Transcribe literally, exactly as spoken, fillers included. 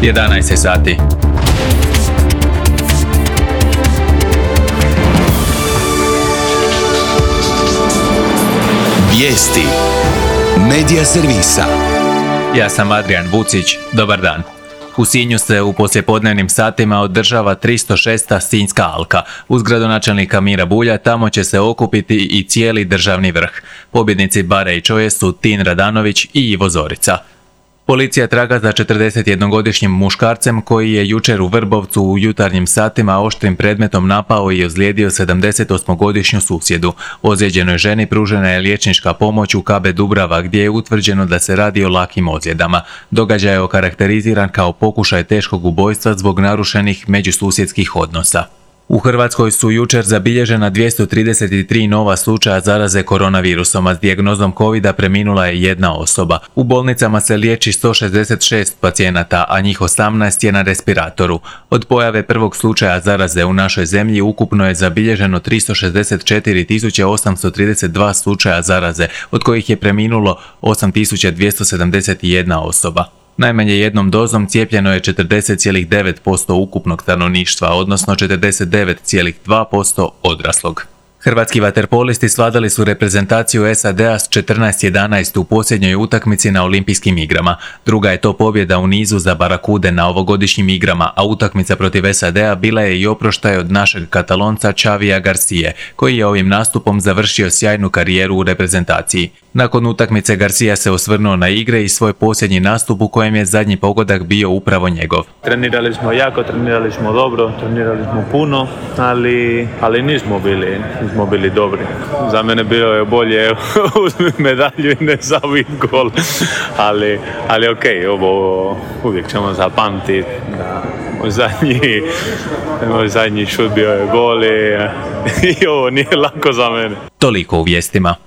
jedanaest je sati. Vijesti Medija servisa. Ja sam Adrian Vucić, dobar dan. U Sinju se u poslijepodnevnim satima održava tristo šesta Sinjska alka. Uz gradonačelnika Mira Bulja tamo će se okupiti i cijeli državni vrh. Pobjednici Bare i Čoje su Tin Radanović i Ivo Zorica. Policija traga za četrdesetjednogodišnjim muškarcem koji je jučer u Vrbovcu u jutarnjim satima oštrim predmetom napao i ozlijedio sedamdesetosmogodišnju susjedu. Ozlijeđenoj ženi pružena je liječnička pomoć u K B Dubrava gdje je utvrđeno da se radi o lakim ozljedama. Događaj je okarakteriziran kao pokušaj teškog ubojstva zbog narušenih međususjedskih odnosa. U Hrvatskoj su jučer zabilježena dvjesto trideset tri nova slučaja zaraze koronavirusom, a s dijagnozom covida preminula je jedna osoba. U bolnicama se liječi sto šezdeset šest pacijenata, a njih osamnaest je na respiratoru. Od pojave prvog slučaja zaraze u našoj zemlji ukupno je zabilježeno tristo šezdeset četiri tisuće osamsto trideset dva slučaja zaraze, od kojih je preminulo osam tisuća dvjesto sedamdeset jedna osoba. Najmanje jednom dozom cijepljeno je četrdeset zarez devet posto ukupnog stanovništva, odnosno četrdeset devet zarez dva posto odraslog. Hrvatski vaterpolisti svladali su reprezentaciju S A D-a s četrnaest jedanaest u posljednjoj utakmici na Olimpijskim igrama. Druga je to pobjeda u nizu za Barakude na ovogodišnjim igrama, a utakmica protiv S A D-a bila je i oproštaj od našeg Katalonca Xavija Garcije, koji je ovim nastupom završio sjajnu karijeru u reprezentaciji. Nakon utakmice Garcia se osvrnuo na igre i svoj posljednji nastup u kojem je zadnji pogodak bio upravo njegov. Trenirali smo jako, trenirali smo dobro, trenirali smo puno, ali, ali nismo bili, nismo bili dobri. Za mene bilo je bolje uzmiti medalju i ne zabiti gol, ali, ali ok, ovo uvijek ćemo zapamtiti. Da. Moj zadnji, moj zadnji šut bio je gol i, i ovo nije lako za mene. Toliko u vijestima.